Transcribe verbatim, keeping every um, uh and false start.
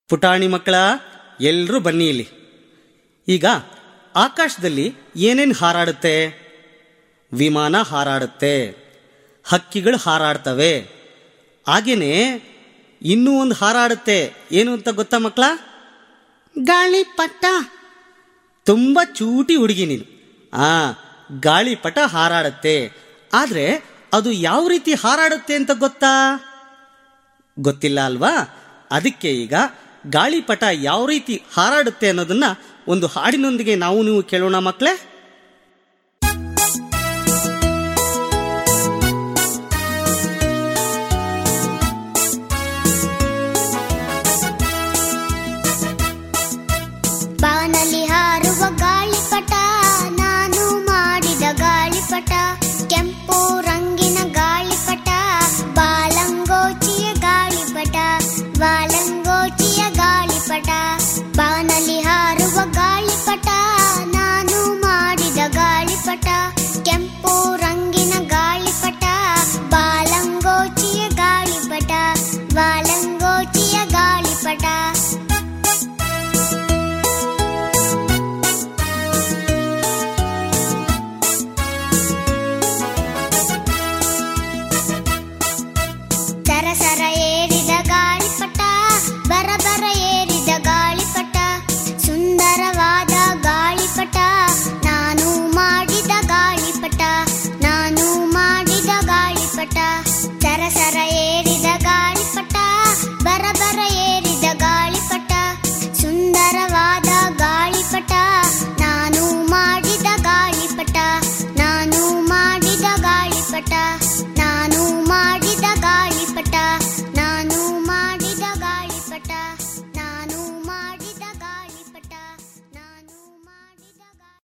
ಪುಟಾಣಿ ಮಕ್ಕಳ ಎಲ್ಲರೂ ಬನ್ನಿ ಇಲ್ಲಿ. ಈಗ ಆಕಾಶದಲ್ಲಿ ಏನೇನು ಹಾರಾಡುತ್ತೆ? ವಿಮಾನ ಹಾರಾಡುತ್ತೆ, ಹಕ್ಕಿಗಳು ಹಾರಾಡ್ತವೆ, ಹಾಗೇನೆ ಇನ್ನೂ ಒಂದು ಹಾರಾಡುತ್ತೆ. ಏನು ಅಂತ ಗೊತ್ತಾ ಮಕ್ಕಳ? ಗಾಳಿಪಟ. ತುಂಬ ಚೂಟಿ ಹುಡುಗಿ ನೀನು. ಆ ಗಾಳಿಪಟ ಹಾರಾಡುತ್ತೆ. ಆದರೆ ಅದು ಯಾವ ರೀತಿ ಹಾರಾಡುತ್ತೆ ಅಂತ ಗೊತ್ತಾ? ಗೊತ್ತಿಲ್ಲ ಅಲ್ವಾ? ಅದಕ್ಕೆ ಈಗ ಗಾಳಿಪಟ ಯಾವ ರೀತಿ ಹಾರಾಡುತ್ತೆ ಅನ್ನೋದನ್ನ ಒಂದು ಹಾಡಿನೊಂದಿಗೆ ನಾವು ನೀವು ಕೇಳೋಣ ಮಕ್ಕಳೇ.